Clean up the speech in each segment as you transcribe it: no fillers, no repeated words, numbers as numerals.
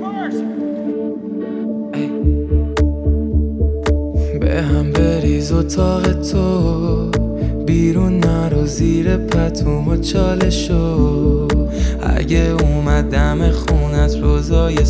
به هم بریز اتاق تو، بیرون نرو زیر پتوم و چالشو. اگه اومد دم خونت روزای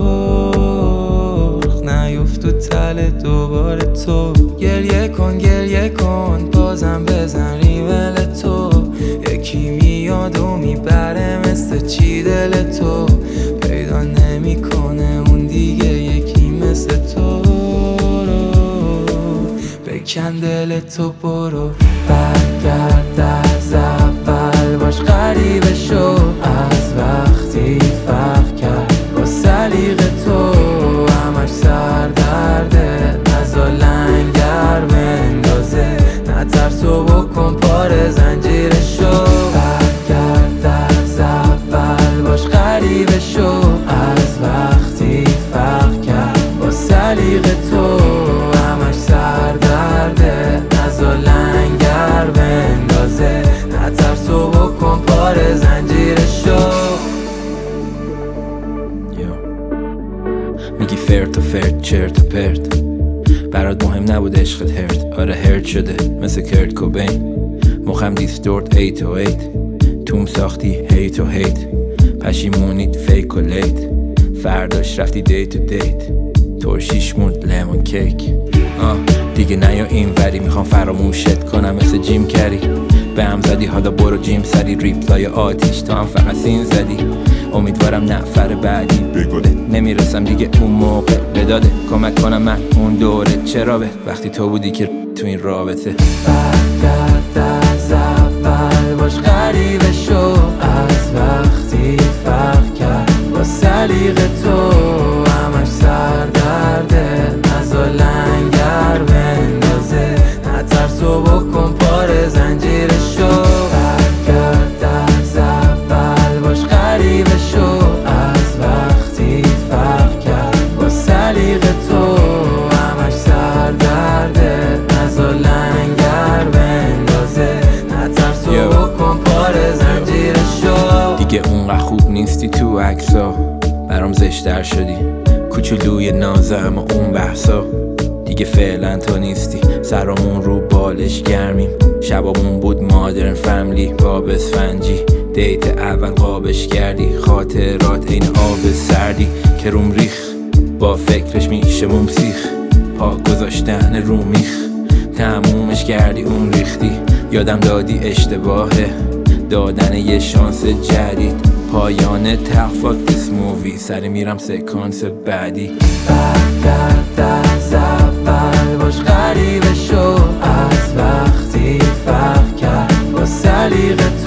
سرخ، نیفت تو تل دوباره تو. گریه کن بازم بزن ریمل تو. یکی میاد و میبره مثل چی دل تو. پیدا نمیکنه اون دیگه یکی مثل تو رو. بکن دل تو برو، برگرد از اول باش غریبه شو. از وقتی فرق کرد با سلیقه تو، همش سر درده نزا لنگر بندازه. نترسو بکن پاره زنجیره شو. برگرد از اول باش غریبه شو. از وقتی فرق کرد با سلیقه تو، همش سر درده نزا لنگر بندازه. نترسو بکن پاره زنجیره شو. میگی فرد و فرد چرت و پرت، برات مهم نبود عشقت هرد. آره هرد شده مثل کرد کوبین، مخم دیستورت 808. توم ساختی هیت و هیت، پشیمونیت فیک و لیت. فرداش رفتی دیت و دیت، ترشیش موند لیمون کیک. دیگه نیا این وری، میخوام فراموشت کنم مثل جیم کری. به هم زدی حالا برو جیم سری، ریپلای آتیش تو هم فقط سین زدی. امیدوارم نفر بعدی بگوله، نمیرسم دیگه اون موقع بداده. کمک کنم من اون دوره چرا به وقتی تو بودی که تو این رابطه. برگرد از اول باش غریبه شو. از وقتی فرق کرد با سلیقه تو، همش سر درده نزا لنگر بندازه. نترسو بکن پاره زنجیره شو. برگرد از اول باش غریبه شو. از وقتی فرق کرد با سلیقه تو، همش سر درده نزا لنگر بندازه. نترسو بکن پاره زنجیره شو. دیگه اونقدر خوب نیستی تو عکسا، برام زشتر شدی کوچولوی نازم و اون بحثا. دیگه فعلا تو نیستی، سرامون رو بالش گرمیم. شبامون بود مادرن فیملی با بسفنجی. دیت اول قابش کردی، خاطرات این آب سردی که روم ریخ. با فکرش میشه ممسیخ، پا گذاشتن رو میخ. تمومش کردی اون ریختی، یادم دادی اشتباهه دادن یه شانس جدید. پایان تخفاک دیس مووی، سری میرم سکانس بعدی. برگرد از اول باش غریبه شو. از وقتی فرق کرد با سلیقه